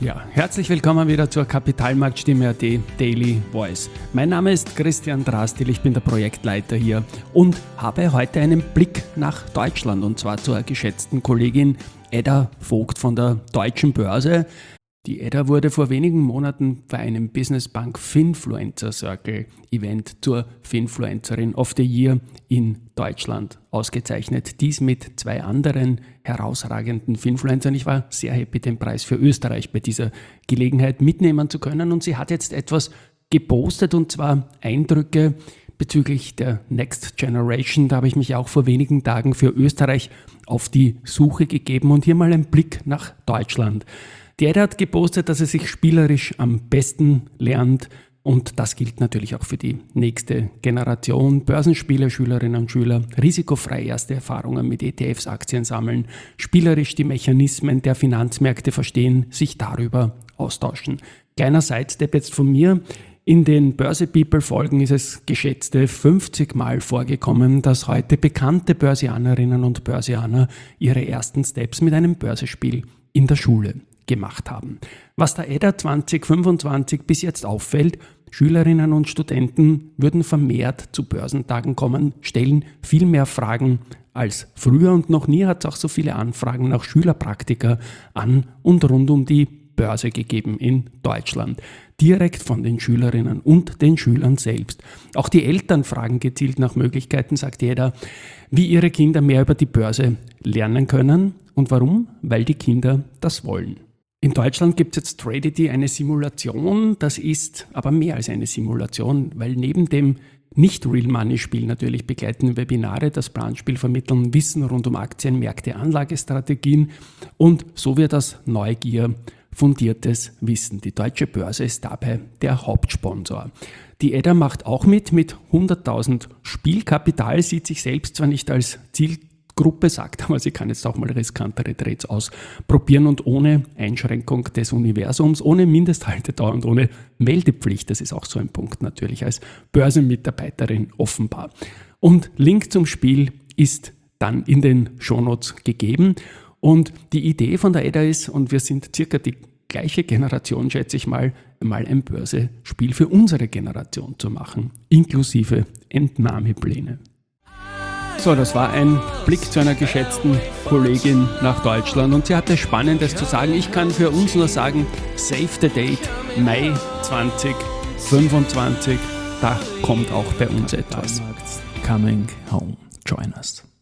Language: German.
Ja, herzlich willkommen wieder zur Kapitalmarktstimme.at Daily Voice. Mein Name ist Christian Drastil, ich bin der Projektleiter hier und habe heute einen Blick nach Deutschland und zwar zur geschätzten Kollegin Edda Vogt von der Deutschen Börse. Die Edda wurde vor wenigen Monaten bei einem Businessbank Finfluencer Circle Event zur Finfluencerin of the Year in Deutschland ausgezeichnet. Dies mit 2 anderen herausragenden Finfluencern. Ich war sehr happy, den Preis für Österreich bei dieser Gelegenheit mitnehmen zu können. Und sie hat jetzt etwas gepostet, und zwar Eindrücke bezüglich der Next Generation. Da habe ich mich auch vor wenigen Tagen für Österreich auf die Suche gegeben und hier mal ein Blick nach Deutschland. Die Edda hat gepostet, dass er sich spielerisch am besten lernt, und das gilt natürlich auch für die nächste Generation. Börsenspieler, Schülerinnen und Schüler, risikofrei erste Erfahrungen mit ETFs, Aktien sammeln, spielerisch die Mechanismen der Finanzmärkte verstehen, sich darüber austauschen. Kleiner Sidestep jetzt von mir. In den Börse-People-Folgen ist es geschätzte 50 Mal vorgekommen, dass heute bekannte Börsianerinnen und Börsianer ihre ersten Steps mit einem Börsespiel in der Schule gemacht haben. Was der Edda 2025 bis jetzt auffällt: Schülerinnen und Studenten würden vermehrt zu Börsentagen kommen, stellen viel mehr Fragen als früher, und noch nie hat es auch so viele Anfragen nach Schülerpraktika an und rund um die Börse gegeben in Deutschland. Direkt von den Schülerinnen und den Schülern selbst. Auch die Eltern fragen gezielt nach Möglichkeiten, sagt jeder, wie ihre Kinder mehr über die Börse lernen können. Und warum? Weil die Kinder das wollen. In Deutschland gibt es jetzt Tradity, eine Simulation. Das ist aber mehr als eine Simulation, weil neben dem Nicht-Real-Money-Spiel natürlich begleiten Webinare das Planspiel vermitteln, Wissen rund um Aktien, Märkte, Anlagestrategien, und so wird das Neugier fundiertes Wissen. Die Deutsche Börse ist dabei der Hauptsponsor. Die Edda macht auch mit 100.000 Spielkapital, sieht sich selbst zwar nicht als Zielgruppe, sagt aber, sie kann jetzt auch mal riskantere Trades ausprobieren und ohne Einschränkung des Universums, ohne Mindesthaltedauer und ohne Meldepflicht. Das ist auch so ein Punkt natürlich als Börsenmitarbeiterin offenbar. Und Link zum Spiel ist dann in den Shownotes gegeben. Und die Idee von der Edda ist, und wir sind circa die gleiche Generation, schätze ich mal ein Börsespiel für unsere Generation zu machen, inklusive Entnahmepläne. So, das war ein Blick zu einer geschätzten Kollegin nach Deutschland, und sie hatte Spannendes zu sagen. Ich kann für uns nur sagen, save the date, Mai 2025, da kommt auch bei uns etwas. Coming home. Join us.